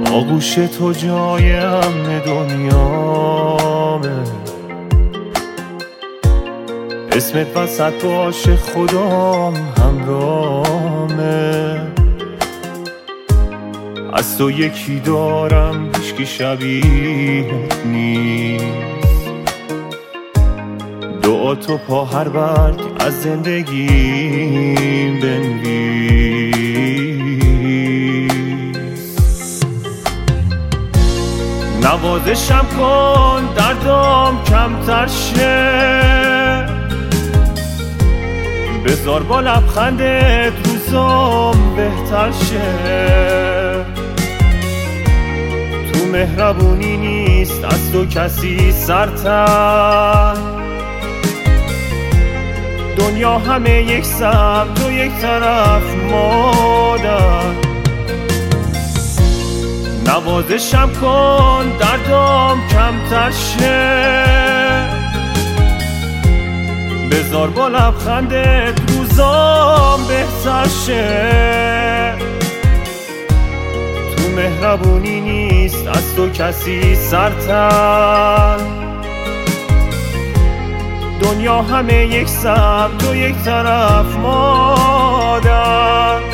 آغوش تو جای امن دنیامه، اسمت وسط باشه خدام همرامه. از تو یکی دارم هیچکی شبیهت نیست، دعا تو پا هر برگ از زندگیم بنویس. نوازشم کن دردام کمتر شه، بذار با لبخندت روزام بهتر شه. تو مهربونی نیست از تو کسی سرتر، دنیا همه یک سمت تو یک طرف مادر. نوازشم کن دردام کمتر شه، بذار با لبخندت روزام بهتر شه. تو مهربونی نیست از تو کسی سرتر، دنیا همه یک سمت تو یک طرف مادر.